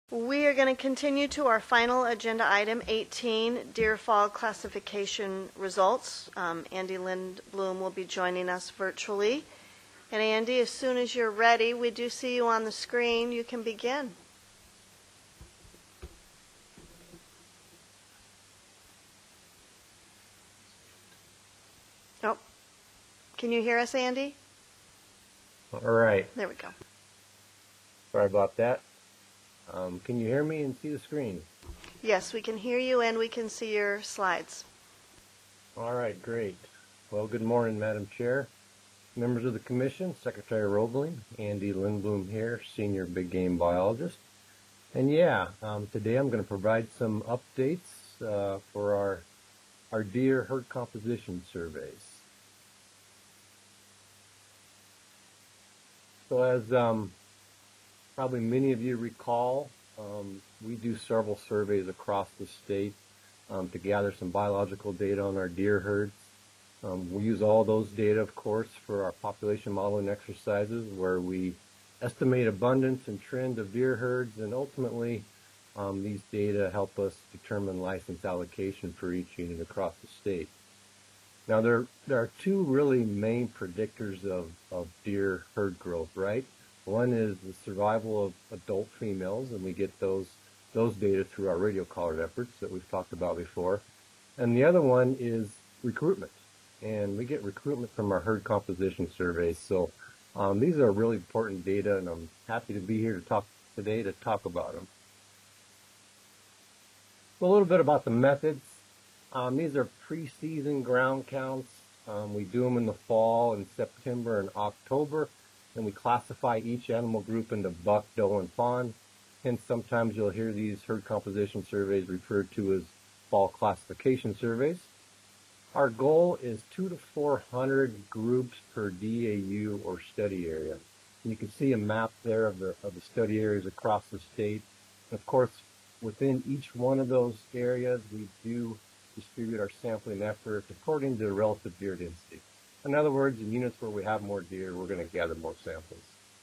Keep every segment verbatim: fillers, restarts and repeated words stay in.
We are going to continue to our final agenda item, eighteen, deer fall classification results. Um, Andy Lindblom will be joining us virtually. And Andy, as soon as you're ready, we do see you on the screen. You can begin. Oh, can you hear us, Andy? All right. There we go. Sorry about that. Um, can you hear me and see the screen? Yes, we can hear you and we can see your slides. All right, great. Well, good morning, Madam Chair, members of the Commission, Secretary Roebling, Andy Lindblom here, Senior Big Game Biologist. And yeah, um, today I'm going to provide some updates uh, for our, our deer herd composition surveys. So as um, probably many of you recall, um, we do several surveys across the state um, to gather some biological data on our deer herds. Um, we use all those data, of course, for our population modeling exercises where we estimate abundance and trend of deer herds, and ultimately um, these data help us determine license allocation for each unit across the state. Now there, there are two really main predictors of, of deer herd growth, right? One is the survival of adult females, and we get those those data through our radio collared efforts that we've talked about before. And the other one is recruitment, and we get recruitment from our herd composition surveys. So um, these are really important data, and I'm happy to be here to talk today to talk about them. So a little bit about the methods. Um, these are pre-season ground counts. Um, we do them in the fall in September and October. And we classify each animal group into buck, doe, and fawn. Hence, sometimes you'll hear these herd composition surveys referred to as fall classification surveys. Our goal is two to four hundred groups per D A U or study area. And you can see a map there of the of the study areas across the state. And of course, within each one of those areas, we do distribute our sampling effort according to the relative deer density. In other words, in units where we have more deer, we're going to gather more samples.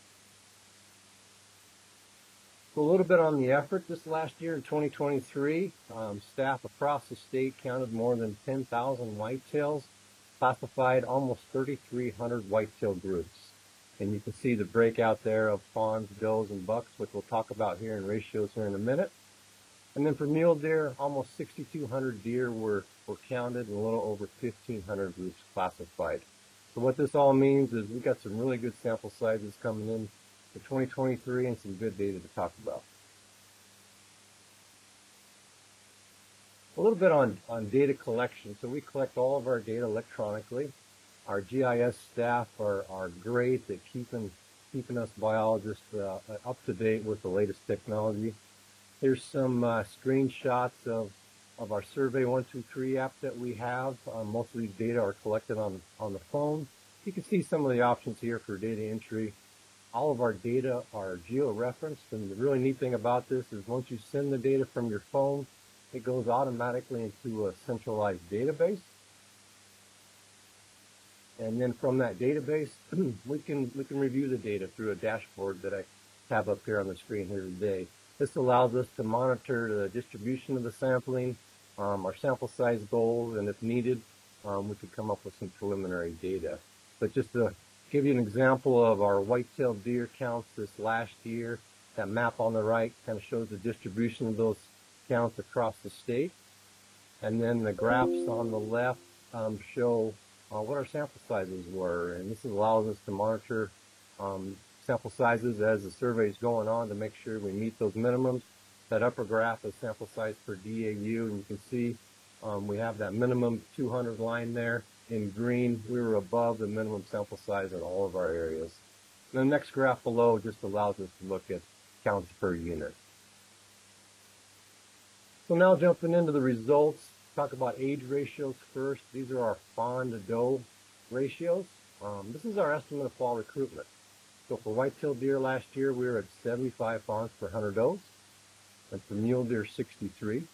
So a little bit on the effort this last year in twenty twenty-three, um, staff across the state counted more than ten thousand whitetails, classified almost thirty-three hundred whitetail groups. And you can see the breakout there of fawns, does, and bucks, which we'll talk about here in ratios here in a minute. And then for mule deer, almost sixty-two hundred deer were, were counted and a little over fifteen hundred groups classified. So what this all means is we've got some really good sample sizes coming in for twenty twenty-three and some good data to talk about. A little bit on, on data collection. So we collect all of our data electronically. Our G I S staff are, are great at keeping, keeping us biologists uh, up to date with the latest technology. Here's some uh, screenshots of, of our Survey one two three app that we have. Um, most of these data are collected on, on the phone. You can see some of the options here for data entry. All of our data are geo-referenced, and the really neat thing about this is once you send the data from your phone, it goes automatically into a centralized database. And then from that database, we can, we can review the data through a dashboard that I have up here on the screen here today. This allows us to monitor the distribution of the sampling, um, our sample size goals, and if needed, um, we could come up with some preliminary data. But just to give you an example of our white-tailed deer counts this last year, that map on the right kind of shows the distribution of those counts across the state. And then the graphs on the left um, show uh, what our sample sizes were. And this allows us to monitor um, sample sizes as the survey is going on to make sure we meet those minimums. That upper graph is sample size per D A U, and you can see um, we have that minimum two hundred line there. In green, we were above the minimum sample size in all of our areas. And the next graph below just allows us to look at counts per unit. So now jumping into the results, talk about age ratios first. These are our fawn to doe ratios. Um, this is our estimate of fall recruitment. So for white-tailed deer last year, we were at seventy-five fawns per one hundred does, and for mule deer, sixty-three.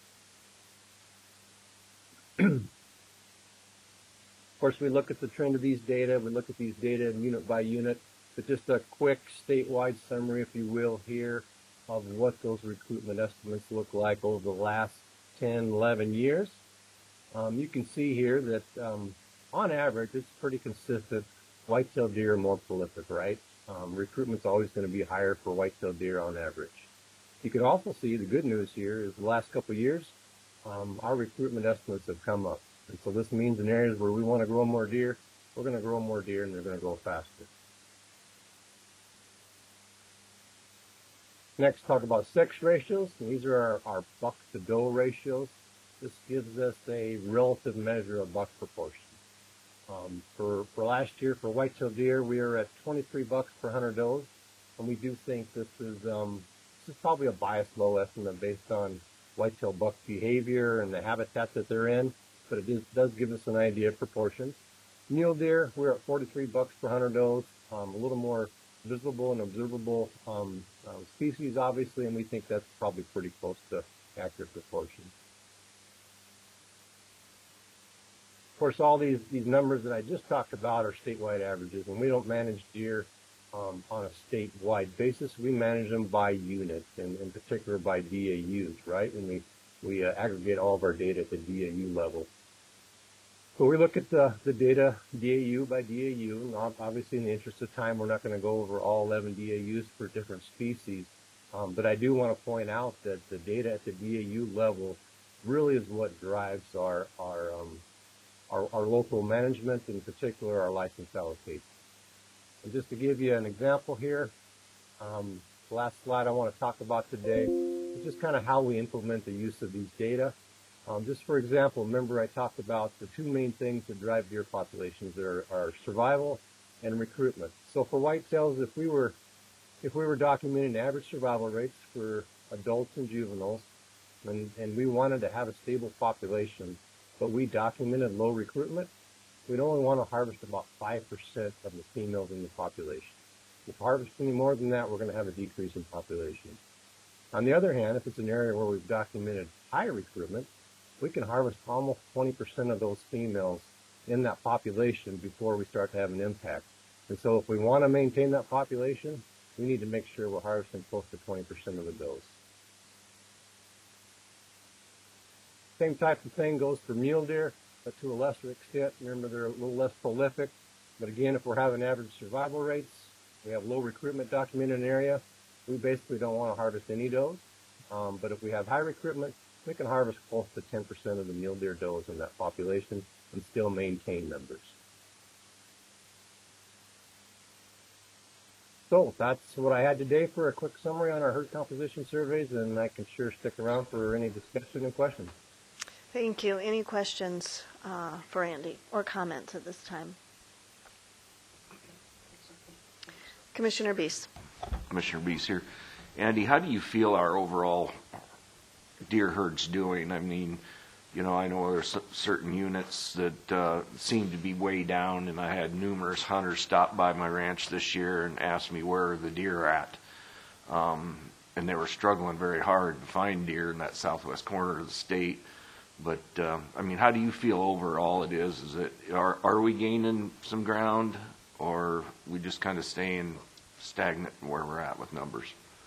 Of course, we look at the trend of these data. We look at these data unit by unit, but just a quick statewide summary, if you will, here. of what those recruitment estimates look like over the last ten, eleven years. Um, you can see here that um, on average, it's pretty consistent. White-tailed deer are more prolific, right? Um, recruitment's always going to be higher for white-tailed deer on average. You can also see the good news here is the last couple of years, um, our recruitment estimates have come up. And so this means in areas where we want to grow more deer, we're going to grow more deer and they're going to grow faster. Next, talk about sex ratios. And these are our, our buck to doe ratios. This gives us a relative measure of buck proportion. Um, for, for last year, for white-tailed deer, we are at twenty-three bucks per one hundred does. And we do think this is, um, this is probably a biased low estimate based on white-tailed buck behavior and the habitat that they're in, but it is, does give us an idea of proportions. Mule deer, we're at forty-three bucks per one hundred does, um, a little more visible and observable um, uh, species, obviously, and we think that's probably pretty close to accurate proportions. Of course, all these, these numbers that I just talked about are statewide averages, and we don't manage deer um, on a statewide basis. We manage them by unit, and in particular by D A Us, right? And we, we uh, aggregate all of our data at the D A U level. So we look at the, the data D A U by D A U, and obviously in the interest of time, we're not going to go over all eleven D A Us for different species. Um, but I do want to point out that the data at the D A U level really is what drives our, our, um, our, our local management, in particular our license allocation. And just to give you an example here, um, the last slide I want to talk about today is just kind of how we implement the use of these data. Um, just for example, remember I talked about the two main things that drive deer populations are, are survival and recruitment. So for whitetails, if we were if we were documenting average survival rates for adults and juveniles, and, and we wanted to have a stable population, but we documented low recruitment, we'd only want to harvest about five percent of the females in the population. If we harvest any more than that, we're going to have a decrease in population. On the other hand, if it's an area where we've documented high recruitment, we can harvest almost twenty percent of those females in that population before we start to have an impact. And so if we want to maintain that population, we need to make sure we're harvesting close to twenty percent of the does. Same type of thing goes for mule deer, but to a lesser extent. Remember, they're a little less prolific. But again, if we're having average survival rates, we have low recruitment documented in an area, we basically don't want to harvest any does. Um, but if we have high recruitment, we can harvest close to ten percent of the mule deer does in that population and still maintain numbers. So that's what I had today for a quick summary on our herd composition surveys, and I can sure stick around for any discussion and questions. Thank you. Any questions uh, for Andy or comments at this time? Commissioner Beese. Commissioner Beese here. Andy, how do you feel our overall deer herd's doing? I mean, you know, I know there's certain units that uh, seem to be way down, and I had numerous hunters stop by my ranch this year and ask me where the deer are at. Um, and they were struggling very hard to find deer in that southwest corner of the state. But, uh, I mean, how do you feel overall it is? Is it, are, are we gaining some ground, or we just kind of staying stagnant where we're at with numbers?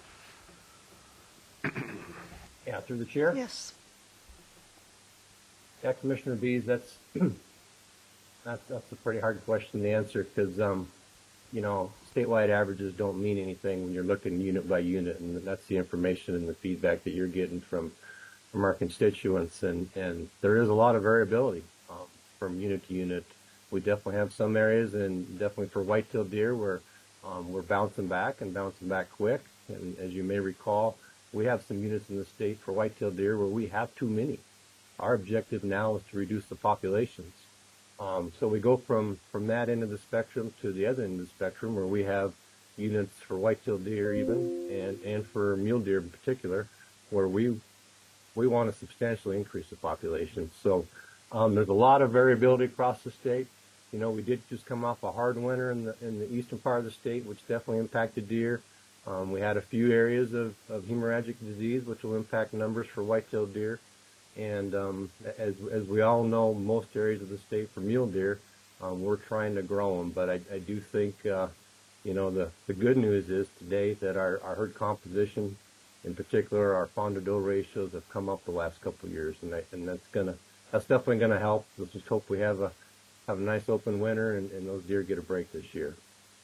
Yeah, through the chair? Yes. Yeah, Commissioner Bees, that's, that's, that's a pretty hard question to answer because, um, you know, statewide averages don't mean anything when you're looking unit by unit, and that's the information and the feedback that you're getting from, from our constituents, and, and there is a lot of variability um, from unit to unit. We definitely have some areas, and definitely for white-tailed deer, where um, we're bouncing back and bouncing back quick, and as you may recall, we have some units in the state for white-tailed deer where we have too many. Our objective now is to reduce the populations. Um, so we go from, from that end of the spectrum to the other end of the spectrum where we have units for white-tailed deer even, and, and for mule deer in particular, where we we want to substantially increase the population. So um, there's a lot of variability across the state. You know, we did just come off a hard winter in the, in the eastern part of the state, which definitely impacted deer. Um, we had a few areas of, of hemorrhagic disease, which will impact numbers for white-tailed deer. And um, as, as we all know, most areas of the state for mule deer, um, we're trying to grow them. But I, I do think, uh, you know, the, the good news is today that our, our herd composition in particular, our fawn to doe ratios have come up the last couple of years, and that, and that's gonna that's definitely gonna help. Let's just hope we have a have a nice open winter and, and those deer get a break this year.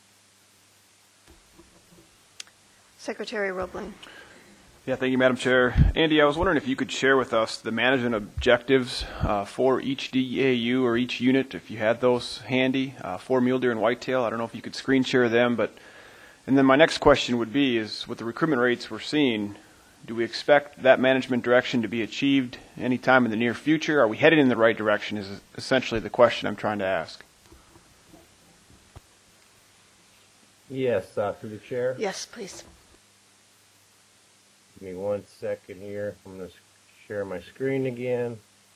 Secretary Roebling. Yeah, thank you, Madam Chair. Andy, I was wondering if you could share with us the management objectives uh, for each D A U or each unit, if you had those handy, uh, for mule deer and whitetail. I don't know if you could screen share them, but and then my next question would be is, with the recruitment rates we're seeing, do we expect that management direction to be achieved anytime in the near future? Are we headed in the right direction is essentially the question I'm trying to ask. Yes, uh, through the chair. Yes, please. Give me one second here. I'm going to share my screen again.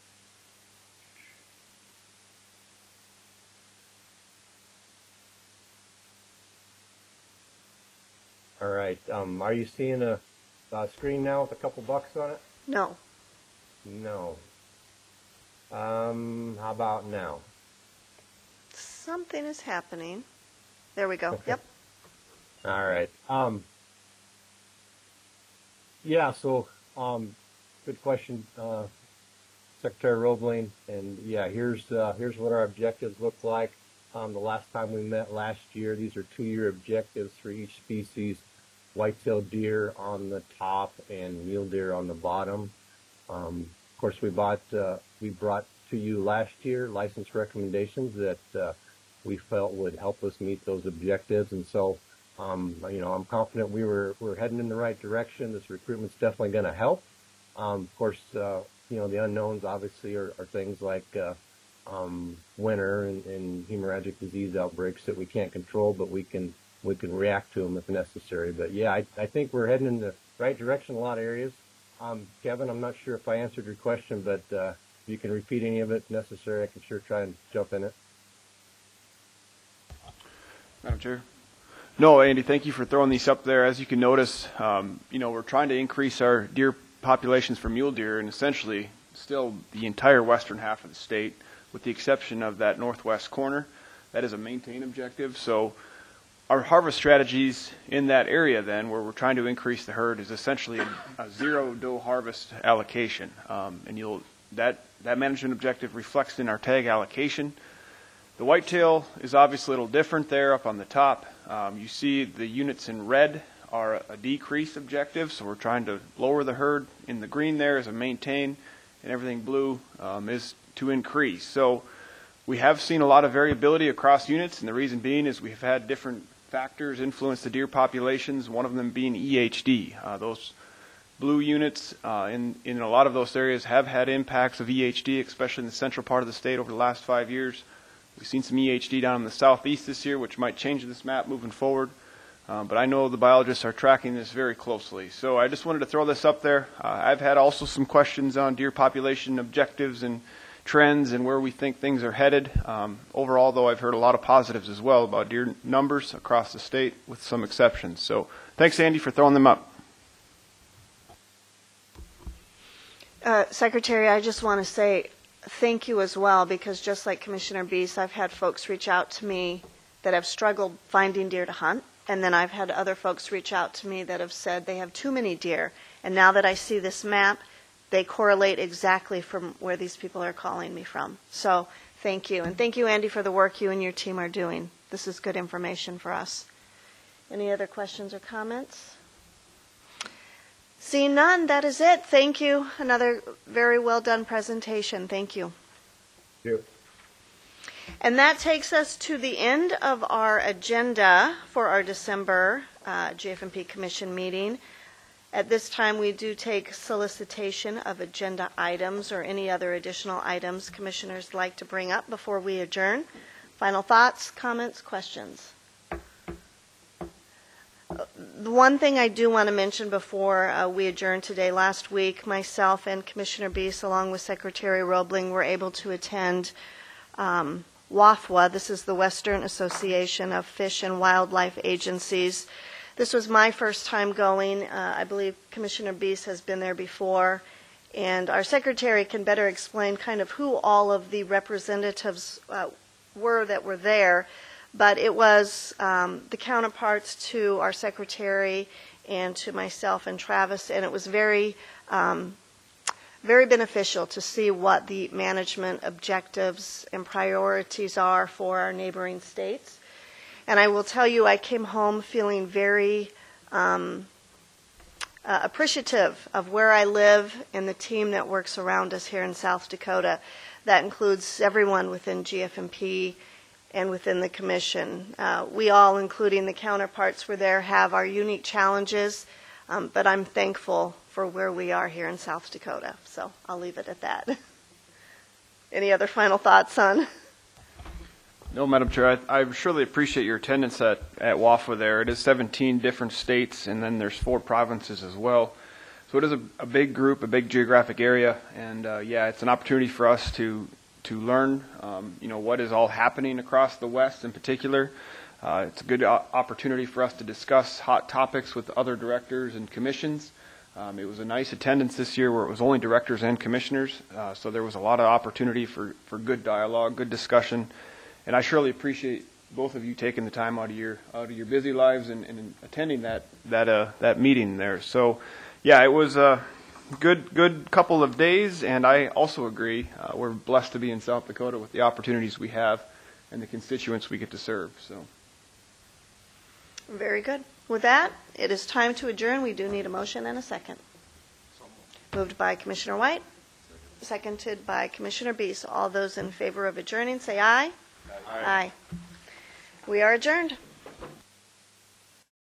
All right. Um, are you seeing a, a screen now with a couple bucks on it? No. No. Um, how about now? Something is happening. There we go. Yep. All right. Um, yeah, so um, good question, uh, Secretary Roebling. And yeah, here's uh, here's what our objectives look like. Um, the last time we met last year, these are two-year objectives for each species. White-tailed deer on the top and mule deer on the bottom. Um, of course, we bought uh, we brought to you last year license recommendations that uh, we felt would help us meet those objectives, and so um, you know I'm confident we were we're heading in the right direction. This recruitment's definitely going to help. Um, of course, uh, you know the unknowns obviously are, are things like uh, um, winter and, and hemorrhagic disease outbreaks that we can't control, but we can we can react to them if necessary. But yeah, I, I think we're heading in the right direction in a lot of areas. Um, Kevin, I'm not sure if I answered your question, but uh, if you can repeat any of it if necessary, I can sure try and jump in it. Madam Chair. No, Andy, thank you for throwing these up there. As you can notice, um, you know, we're trying to increase our deer populations for mule deer and essentially still the entire western half of the state, with the exception of that northwest corner. That is a maintain objective. So our harvest strategies in that area then, where we're trying to increase the herd, is essentially a, a zero doe harvest allocation. Um, and you'll that, that management objective reflects in our tag allocation. The whitetail is obviously a little different there up on the top. Um, you see the units in red are a decrease objective, so we're trying to lower the herd. In the green there is a maintain, and everything blue um, is to increase. So we have seen a lot of variability across units, and the reason being is we've had different factors influence the deer populations, one of them being E H D. Uh, those blue units uh, in, in a lot of those areas have had impacts of E H D, especially in the central part of the state over the last five years. We've seen some E H D down in the southeast this year, which might change this map moving forward. Um, but I know the biologists are tracking this very closely. So I just wanted to throw this up there. Uh, I've had also some questions on deer population objectives and trends and where we think things are headed. Um, overall, though, I've heard a lot of positives as well about deer numbers across the state, with some exceptions. So thanks, Andy, for throwing them up. Uh, Secretary, I just want to say thank you as well, because just like Commissioner Beese, I've had folks reach out to me that have struggled finding deer to hunt, and then I've had other folks reach out to me that have said they have too many deer. And now that I see this map, they correlate exactly from where these people are calling me from. So thank you. And thank you, Andy, for the work you and your team are doing. This is good information for us. Any other questions or comments? Seeing none, that is it. Thank you. Another very well done presentation. Thank you. Thank you. And that takes us to the end of our agenda for our December uh, G F M P Commission meeting. At this time, we do take solicitation of agenda items or any other additional items commissioners like to bring up before we adjourn. Final thoughts, comments, questions? The one thing I do want to mention before uh, we adjourn today, last week, myself and Commissioner Beese, along with Secretary Roebling, were able to attend um, W A F W A. This is the Western Association of Fish and Wildlife Agencies. This was my first time going. Uh, I believe Commissioner Beese has been there before, and our secretary can better explain kind of who all of the representatives uh, were that were there. But it was um, the counterparts to our secretary and to myself and Travis, and it was very, um, very beneficial to see what the management objectives and priorities are for our neighboring states. And I will tell you, I came home feeling very um, uh, appreciative of where I live and the team that works around us here in South Dakota. That includes everyone within G F M P and within the commission. Uh, we all, including the counterparts we're there, have our unique challenges, um, but I'm thankful for where we are here in South Dakota. So I'll leave it at that. Any other final thoughts on? No, Madam Chair, I, I surely appreciate your attendance at, at W A F A there. It is seventeen different states, and then there's four provinces as well. So it is a, a big group, a big geographic area, and uh, yeah, it's an opportunity for us to to learn, um, you know, what is all happening across the West in particular. Uh, it's a good o- opportunity for us to discuss hot topics with other directors and commissions. Um, it was a nice attendance this year where it was only directors and commissioners, uh, so there was a lot of opportunity for, for good dialogue, good discussion, and I surely appreciate both of you taking the time out of your out of your busy lives and, and attending that that uh, that meeting there. So, yeah, it was a good good couple of days, and I also agree. Uh, we're blessed to be in South Dakota with the opportunities we have and the constituents we get to serve. So, Very good. With that, it is time to adjourn. We do need a motion and a second. Moved by Commissioner White, seconded by Commissioner Beese. All those in favor of adjourning, say aye. Aye. Aye. We are adjourned.